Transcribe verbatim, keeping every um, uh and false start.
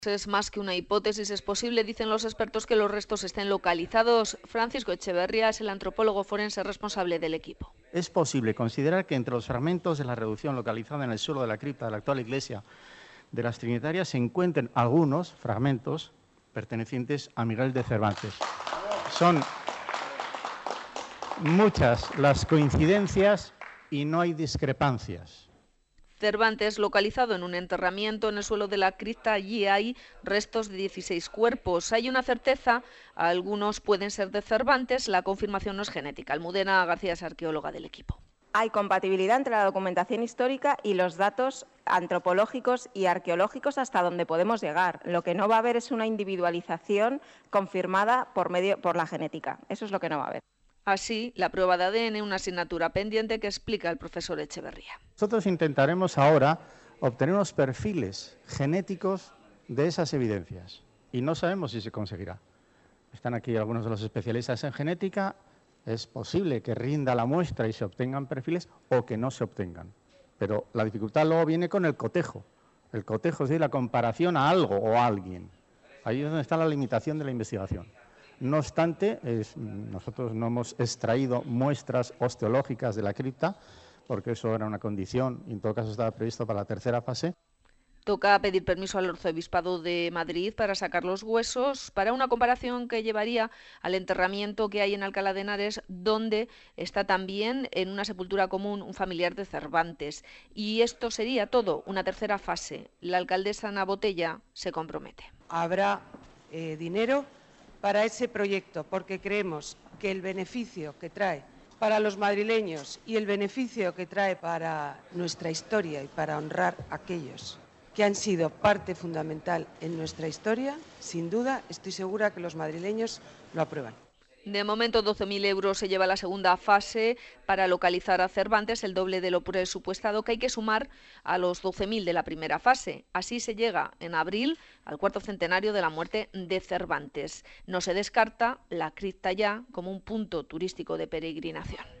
Es más que una hipótesis, es posible, dicen los expertos, que los restos estén localizados. Francisco Echeverría es el antropólogo forense responsable del equipo. Es posible considerar que entre los fragmentos de la reducción localizada en el suelo de la cripta de la actual iglesia de las Trinitarias se encuentren algunos fragmentos pertenecientes a Miguel de Cervantes. Son muchas las coincidencias y no hay discrepancias. Cervantes, localizado en un enterramiento en el suelo de la cripta, allí hay restos de dieciséis cuerpos. Hay una certeza, algunos pueden ser de Cervantes, la confirmación no es genética. Almudena García es arqueóloga del equipo. Hay compatibilidad entre la documentación histórica y los datos antropológicos y arqueológicos hasta donde podemos llegar. Lo que no va a haber es una individualización confirmada por, medio, por la genética. Eso es lo que no va a haber. Así, la prueba de A D N, una asignatura pendiente que explica el profesor Echeverría. Nosotros intentaremos ahora obtener unos perfiles genéticos de esas evidencias y no sabemos si se conseguirá. Están aquí algunos de los especialistas en genética. Es posible que rinda la muestra y se obtengan perfiles o que no se obtengan. Pero la dificultad luego viene con el cotejo. El cotejo es decir, la comparación a algo o a alguien. Ahí es donde está la limitación de la investigación. No obstante, es, nosotros no hemos extraído muestras osteológicas de la cripta, porque eso era una condición y en todo caso estaba previsto para la tercera fase. Toca pedir permiso al Arzobispado de Madrid para sacar los huesos, para una comparación que llevaría al enterramiento que hay en Alcalá de Henares, donde está también en una sepultura común un familiar de Cervantes. Y esto sería todo, una tercera fase. La alcaldesa Ana Botella se compromete. Habrá eh, dinero para ese proyecto, porque creemos que el beneficio que trae para los madrileños y el beneficio que trae para nuestra historia y para honrar a aquellos que han sido parte fundamental en nuestra historia, sin duda, estoy segura que los madrileños lo aprueban. De momento, doce mil euros se lleva la segunda fase para localizar a Cervantes, el doble de lo presupuestado, que hay que sumar a los doce mil de la primera fase. Así se llega en abril al cuarto centenario de la muerte de Cervantes. No se descarta la cripta ya como un punto turístico de peregrinación.